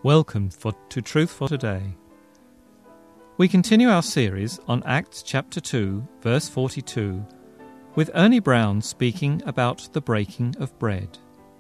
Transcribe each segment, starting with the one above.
Welcome to Truth for Today. We continue our series on Acts chapter 2, verse 42, with Ernie Brown speaking about the breaking of bread.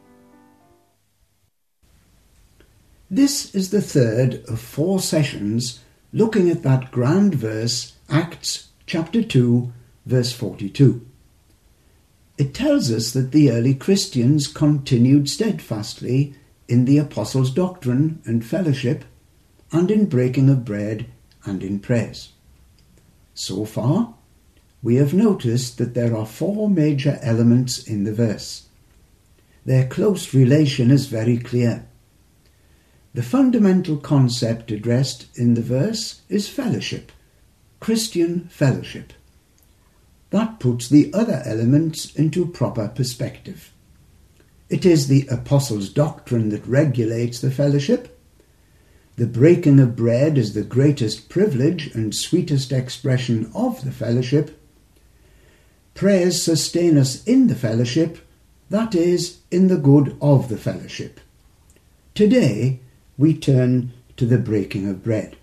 This is the third of 4 sessions looking at that grand verse, Acts chapter 2, verse 42. It tells us that the early Christians continued steadfastly in the apostles' doctrine and fellowship, and in breaking of bread and in prayers. So far, we have noticed that there are 4 major elements in the verse. Their close relation is very clear. The fundamental concept addressed in the verse is fellowship, Christian fellowship. That puts the other elements into proper perspective. It is the apostles' doctrine that regulates the fellowship. The breaking of bread is the greatest privilege and sweetest expression of the fellowship. Prayers sustain us in the fellowship, that is, in the good of the fellowship. Today, we turn to the breaking of bread.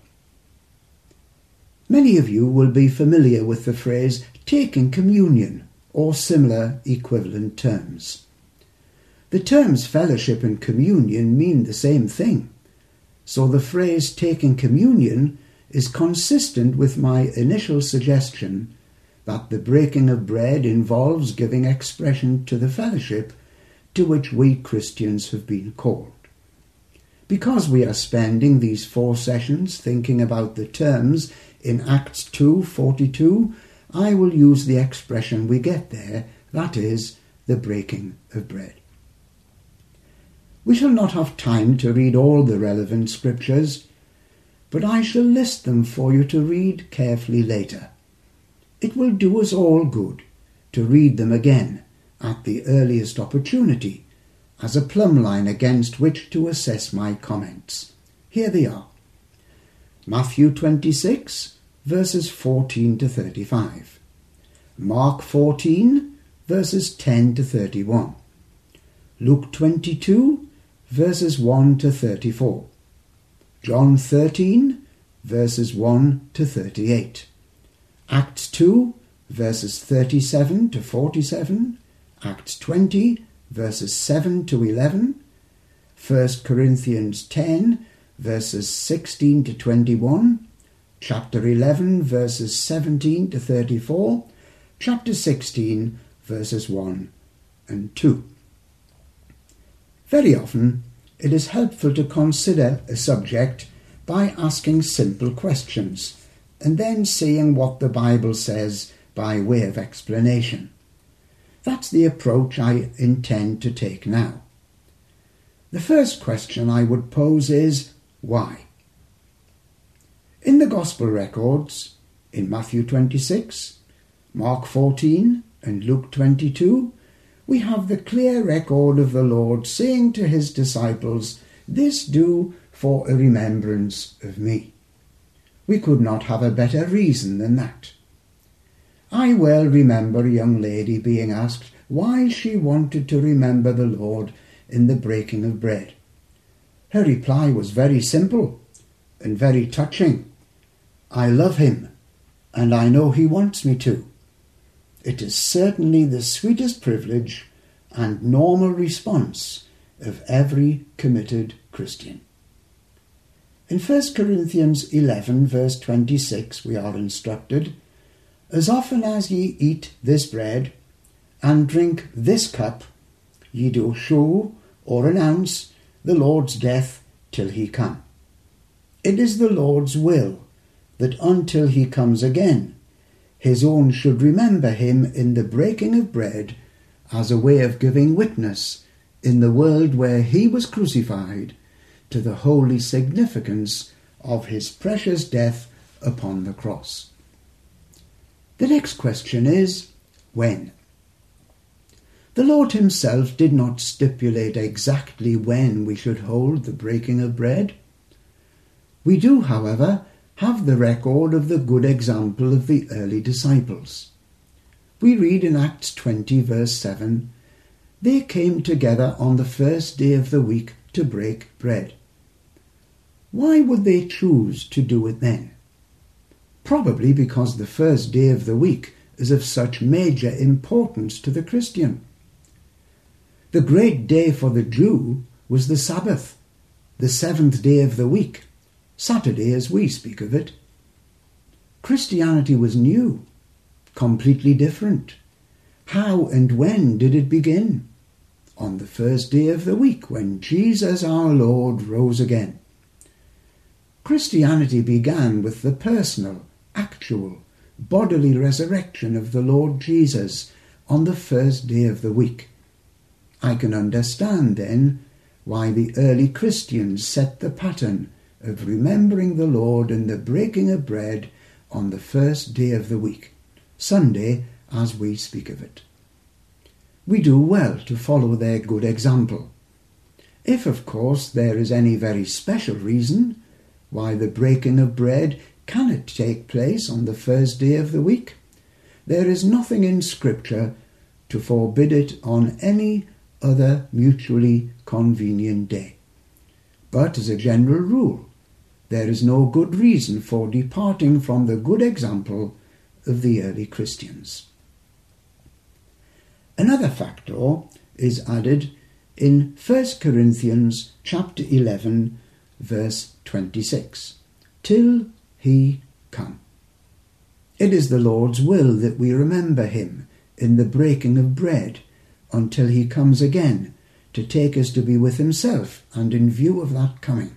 Many of you will be familiar with the phrase taking communion or similar equivalent terms. The terms fellowship and communion mean the same thing, so the phrase taking communion is consistent with my initial suggestion that the breaking of bread involves giving expression to the fellowship to which we Christians have been called. Because we are spending these 4 sessions thinking about the terms in Acts 2:42, I will use the expression we get there, that is, the breaking of bread. We shall not have time to read all the relevant scriptures, but I shall list them for you to read carefully later. It will do us all good to read them again at the earliest opportunity, as a plumb line against which to assess my comments. Here they are. Matthew 26, verses 14 to 35. Mark 14, verses 10 to 31. Luke 22, verses 1 to 34. John 13, verses 1 to 38. Acts 2, verses 37 to 47. Acts 20, verses 7 to 11. 1 Corinthians 10, verses 16 to 21. Chapter 11, verses 17 to 34. Chapter 16, verses 1 and 2. Very often, it is helpful to consider a subject by asking simple questions and then seeing what the Bible says by way of explanation. That's the approach I intend to take now. The first question I would pose is, why? In the Gospel records, in Matthew 26, Mark 14 and Luke 22, we have the clear record of the Lord saying to his disciples, "This do for a remembrance of me." We could not have a better reason than that. I well remember a young lady being asked why she wanted to remember the Lord in the breaking of bread. Her reply was very simple and very touching. "I love him, and I know he wants me to." It is certainly the sweetest privilege and normal response of every committed Christian. In 1 Corinthians 11, verse 26, we are instructed, "As often as ye eat this bread and drink this cup, ye do show or announce the Lord's death till he come." It is the Lord's will that until he comes again, his own should remember him in the breaking of bread as a way of giving witness in the world where he was crucified to the holy significance of his precious death upon the cross. The next question is, when? The Lord himself did not stipulate exactly when we should hold the breaking of bread. We do, however, have the record of the good example of the early disciples. We read in Acts 20, verse 7, "They came together on the first day of the week to break bread. Why would they choose to do it then? Probably because the first day of the week is of such major importance to the Christian. The great day for the Jew was the Sabbath, the seventh day of the week, Saturday as we speak of it. Christianity was new, completely different. How and when did it begin? On the first day of the week, when Jesus our Lord rose again. Christianity began with the personal, actual, bodily resurrection of the Lord Jesus on the first day of the week. I can understand then why the early Christians set the pattern of remembering the Lord in the breaking of bread on the first day of the week, Sunday as we speak of it. We do well to follow their good example. If, of course, there is any very special reason why the breaking of bread cannot take place on the first day of the week, there is nothing in Scripture to forbid it on any other mutually convenient day. But as a general rule, there is no good reason for departing from the good example of the early Christians. Another factor is added in 1 Corinthians chapter 11, verse 26, till he come. It is the Lord's will that we remember him in the breaking of bread until he comes again to take us to be with himself, and in view of that coming.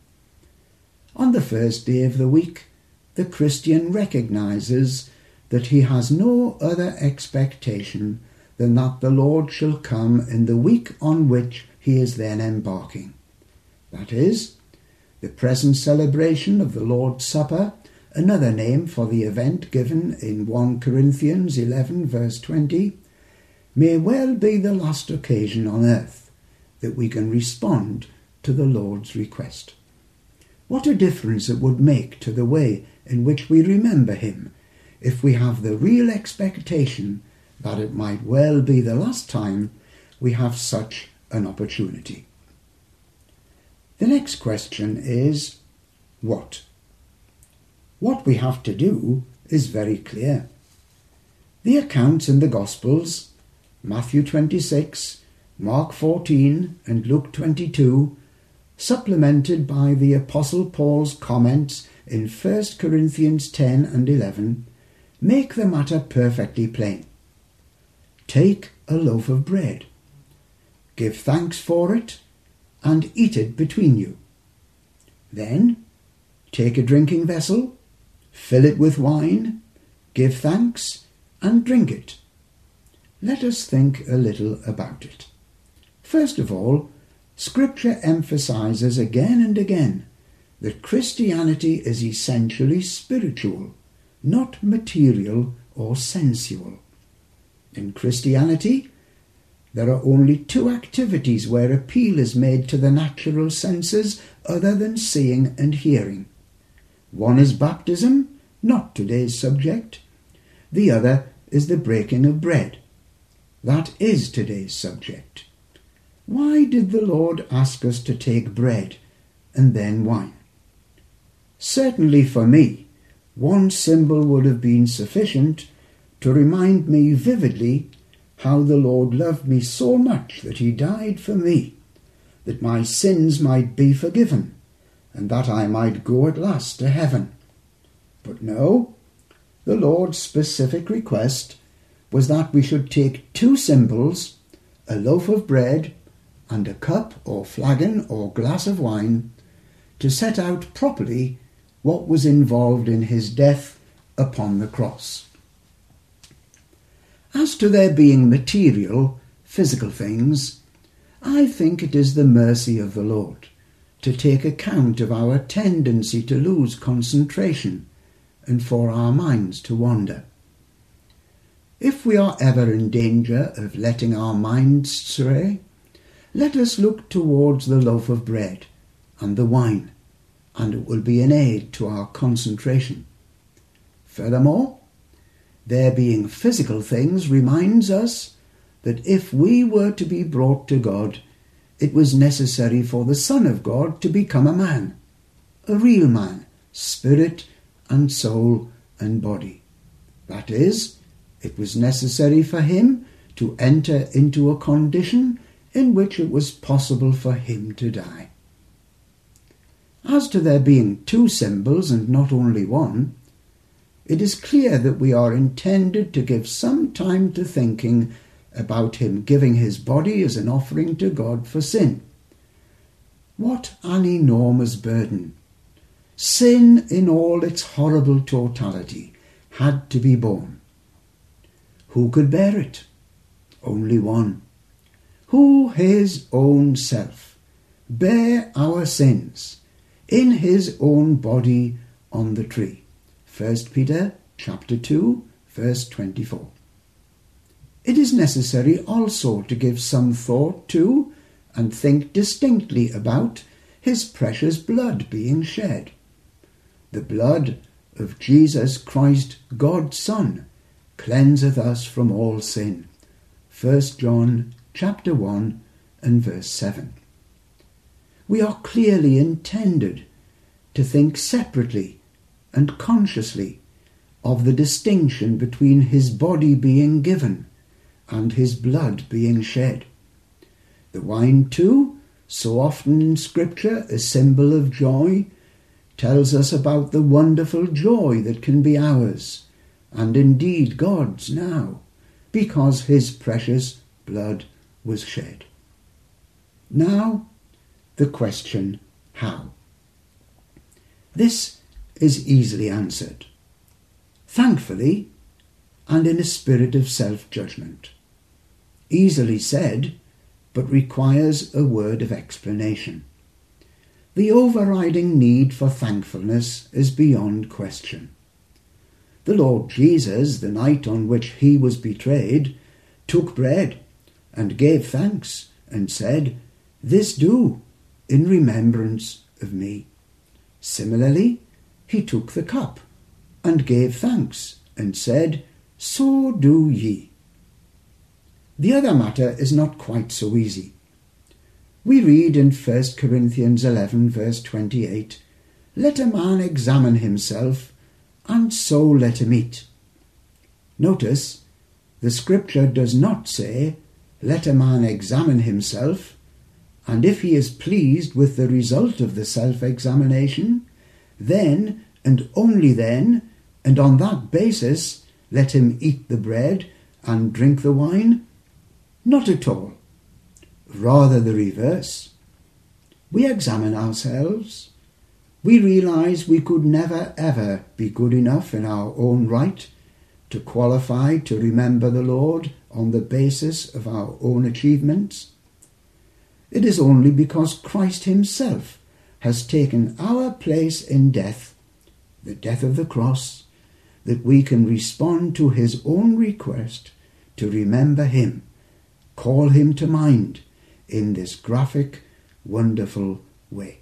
On the first day of the week, the Christian recognizes that he has no other expectation than that the Lord shall come in the week on which he is then embarking. That is, the present celebration of the Lord's Supper, another name for the event given in 1 Corinthians 11 verse 20, may well be the last occasion on earth that we can respond to the Lord's request. What a difference it would make to the way in which we remember him if we have the real expectation that it might well be the last time we have such an opportunity. The next question is, what? What we have to do is very clear. The accounts in the Gospels, Matthew 26, Mark 14 and Luke 22, supplemented by the Apostle Paul's comments in 1 Corinthians 10 and 11, make the matter perfectly plain. Take a loaf of bread, give thanks for it, and eat it between you. Then take a drinking vessel, fill it with wine, give thanks, and drink it. Let us think a little about it. First of all, Scripture emphasizes again and again that Christianity is essentially spiritual, not material or sensual. In Christianity, there are only two activities where appeal is made to the natural senses other than seeing and hearing. One is baptism, not today's subject. The other is the breaking of bread. That is today's subject. Why did the Lord ask us to take bread and then wine? Certainly for me, one symbol would have been sufficient to remind me vividly how the Lord loved me so much that he died for me, that my sins might be forgiven, and that I might go at last to heaven. But no, the Lord's specific request was that we should take two symbols, a loaf of bread and a cup or flagon or glass of wine, to set out properly what was involved in his death upon the cross. As to there being material, physical things, I think it is the mercy of the Lord to take account of our tendency to lose concentration and for our minds to wander. If we are ever in danger of letting our minds stray, let us look towards the loaf of bread and the wine, and it will be an aid to our concentration. Furthermore, there being physical things reminds us that if we were to be brought to God, it was necessary for the Son of God to become a man, a real man, spirit and soul and body. That is, it was necessary for him to enter into a condition in which it was possible for him to die. As to there being two symbols and not only one, it is clear that we are intended to give some time to thinking about him giving his body as an offering to God for sin. What an enormous burden! Sin in all its horrible totality had to be borne. Who could bear it? Only one. Who his own self bare our sins in his own body on the tree. 1 Peter chapter 2, verse 24. It is necessary also to give some thought to and think distinctly about his precious blood being shed. The blood of Jesus Christ, God's Son, cleanseth us from all sin. 1 John chapter 1 and verse 7. We are clearly intended to think separately and consciously of the distinction between his body being given and his blood being shed. The wine too, so often in Scripture a symbol of joy, tells us about the wonderful joy that can be ours, and indeed God's now, because his precious blood was shed. Now, the question, how? This is easily answered, thankfully, and in a spirit of self-judgment. Easily said, but requires a word of explanation. The overriding need for thankfulness is beyond question. The Lord Jesus, the night on which he was betrayed, took bread and gave thanks and said, "This do in remembrance of me." Similarly, he took the cup and gave thanks and said, "So do ye." The other matter is not quite so easy. We read in 1 Corinthians 11 verse 28, "Let a man examine himself, and so let him eat." Notice, the Scripture does not say, "Let a man examine himself, and if he is pleased with the result of the self-examination, then, and only then, and on that basis, let him eat the bread and drink the wine." Not at all. Rather the reverse. We examine ourselves. We realize we could never ever be good enough in our own right to qualify to remember the Lord on the basis of our own achievements. It is only because Christ himself has taken our place in death, the death of the cross, that we can respond to his own request to remember him, call him to mind in this graphic, wonderful way.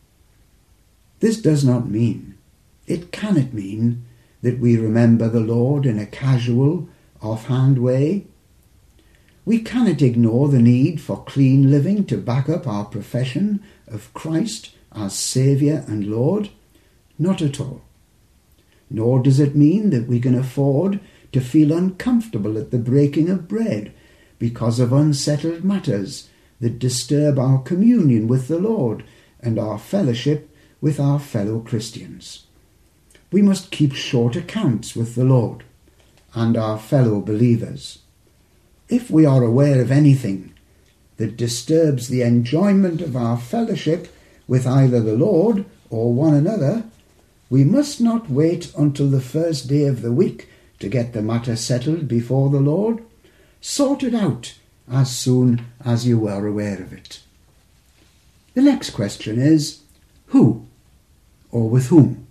This does not mean, it cannot mean, that we remember the Lord in a casual, offhand way. We cannot ignore the need for clean living to back up our profession of Christ as Saviour and Lord. Not at all. Nor does it mean that we can afford to feel uncomfortable at the breaking of bread because of unsettled matters that disturb our communion with the Lord and our fellowship with our fellow Christians. We must keep short accounts with the Lord and our fellow believers. If we are aware of anything that disturbs the enjoyment of our fellowship with either the Lord or one another, we must not wait until the first day of the week to get the matter settled before the Lord. Sort it out as soon as you are aware of it. The next question is, who or with whom?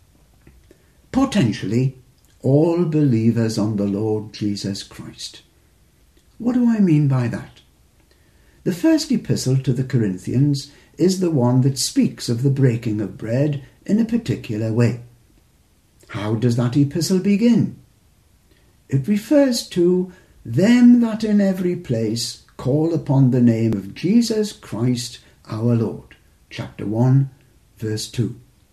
Potentially, all believers on the Lord Jesus Christ. What do I mean by that? The first epistle to the Corinthians is the one that speaks of the breaking of bread in a particular way. How does that epistle begin? It refers to them that in every place call upon the name of Jesus Christ our Lord. Chapter 1, verse 2.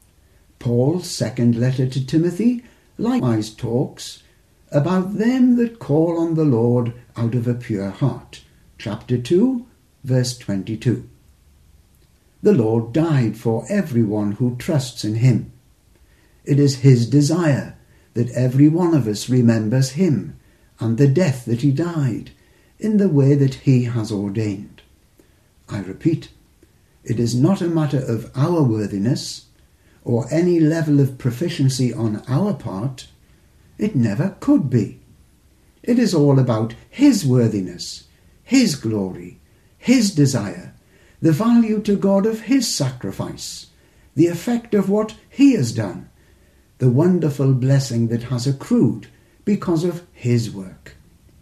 Paul's second letter to Timothy likewise talks about them that call on the Lord out of a pure heart. Chapter 2, verse 22. The Lord died for everyone who trusts in him. It is his desire that every one of us remembers him and the death that he died in the way that he has ordained. I repeat, it is not a matter of our worthiness or any level of proficiency on our part. It never could be. It is all about his worthiness, his glory, his desire, the value to God of his sacrifice, the effect of what he has done, the wonderful blessing that has accrued because of his work.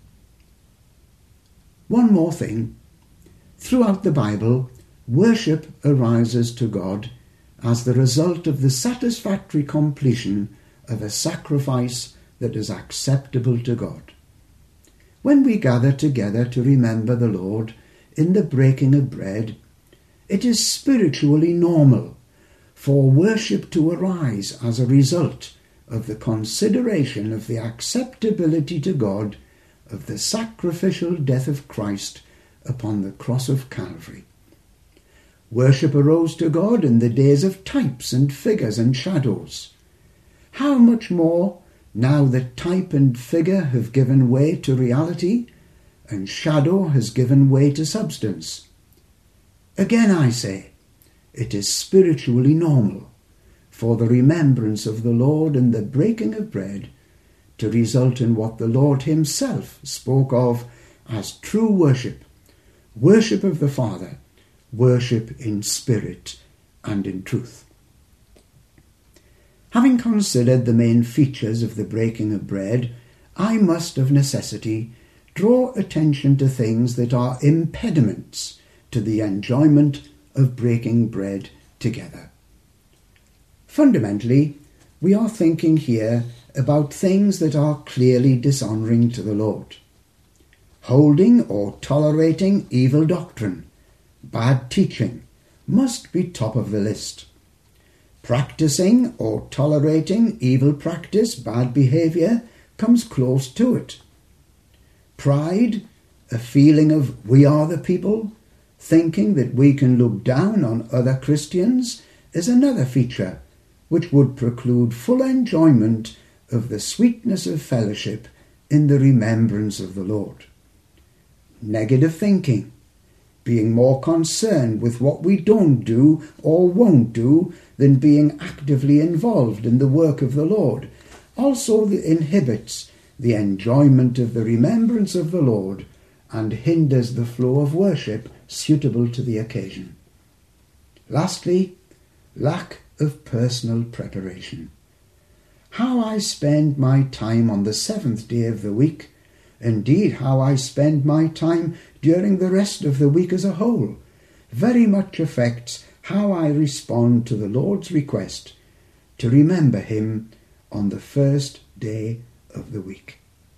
One more thing. Throughout the Bible, worship arises to God as the result of the satisfactory completion of a sacrifice that is acceptable to God. When we gather together to remember the Lord in the breaking of bread, it is spiritually normal for worship to arise as a result of the consideration of the acceptability to God of the sacrificial death of Christ upon the cross of Calvary. Worship arose to God in the days of types and figures and shadows. How much more now that type and figure have given way to reality and shadow has given way to substance? Again I say, it is spiritually normal for the remembrance of the Lord and the breaking of bread to result in what the Lord himself spoke of as true worship, worship of the Father, worship in spirit and in truth. Having considered the main features of the breaking of bread, I must of necessity draw attention to things that are impediments to the enjoyment of breaking bread together. Fundamentally, we are thinking here about things that are clearly dishonouring to the Lord. Holding or tolerating evil doctrine, bad teaching, must be top of the list. Practicing or tolerating evil practice, bad behaviour, comes close to it. Pride, a feeling of we are the people, thinking that we can look down on other Christians, is another feature which would preclude full enjoyment of the sweetness of fellowship in the remembrance of the Lord. Negative thinking, being more concerned with what we don't do or won't do than being actively involved in the work of the Lord, also inhibits the enjoyment of the remembrance of the Lord and hinders the flow of worship suitable to the occasion. Lastly, lack of personal preparation. How I spend my time on the seventh day of the week, indeed how I spend my time during the rest of the week as a whole, very much affects how I respond to the Lord's request to remember him on the first day of the week.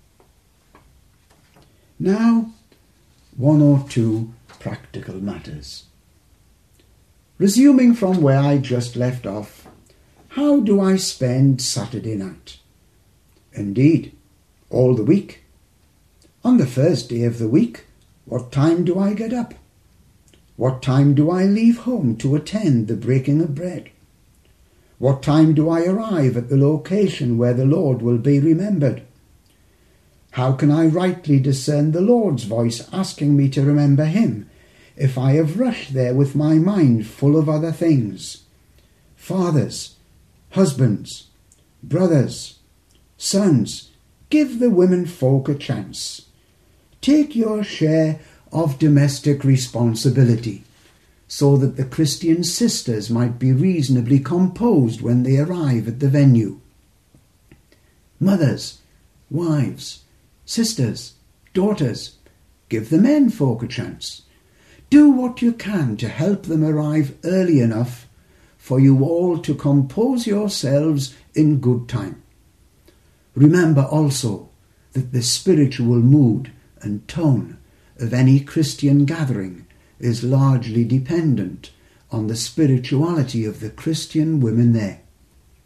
Now, one or two practical matters. Resuming from where I just left off, how do I spend Saturday night? Indeed, all the week. On the first day of the week, what time do I get up? What time do I leave home to attend the breaking of bread? What time do I arrive at the location where the Lord will be remembered? How can I rightly discern the Lord's voice asking me to remember him if I have rushed there with my mind full of other things? Fathers, husbands, brothers, sons, give the women folk a chance. Take your share of domestic responsibility so that the Christian sisters might be reasonably composed when they arrive at the venue. Mothers, wives, sisters, daughters, give the men folk a chance. Do what you can to help them arrive early enough for you all to compose yourselves in good time. Remember also that the spiritual mood and tone of any Christian gathering is largely dependent on the spirituality of the Christian women there.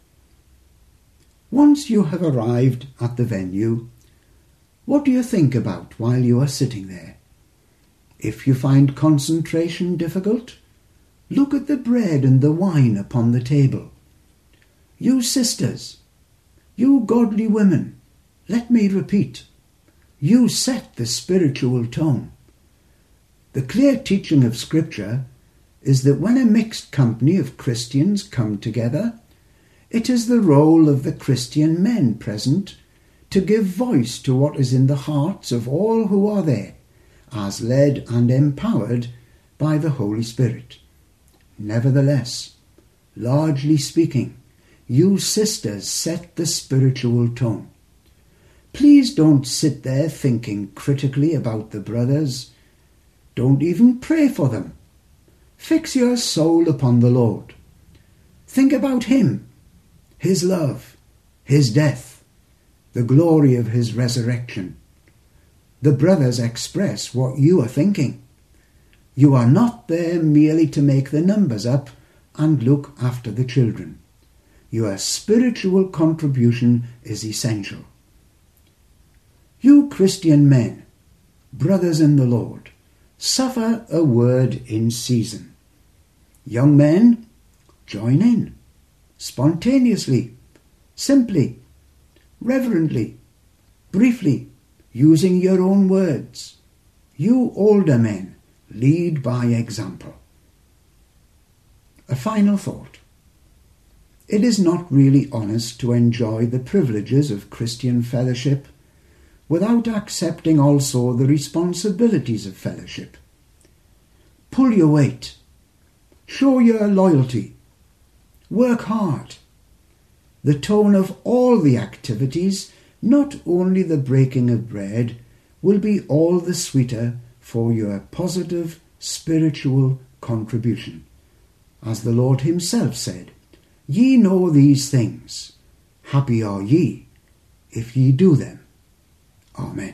Once you have arrived at the venue, what do you think about while you are sitting there? If you find concentration difficult, look at the bread and the wine upon the table. You sisters, you godly women, let me repeat, you set the spiritual tone. The clear teaching of Scripture is that when a mixed company of Christians come together, it is the role of the Christian men present to give voice to what is in the hearts of all who are there, as led and empowered by the Holy Spirit. Nevertheless, largely speaking, you sisters set the spiritual tone. Please don't sit there thinking critically about the brothers. Don't even pray for them. Fix your soul upon the Lord. Think about Him, His love, His death, the glory of His resurrection. The brothers express what you are thinking. You are not there merely to make the numbers up and look after the children. Your spiritual contribution is essential. You Christian men, brothers in the Lord, suffer a word in season. Young men, join in, spontaneously, simply, reverently, briefly, using your own words. You older men, lead by example. A final thought. It is not really honest to enjoy the privileges of Christian fellowship without accepting also the responsibilities of fellowship. Pull your weight. Show your loyalty. Work hard. The tone of all the activities, not only the breaking of bread, will be all the sweeter for your positive spiritual contribution. As the Lord Himself said, "Ye know these things. Happy are ye if ye do them." Amen.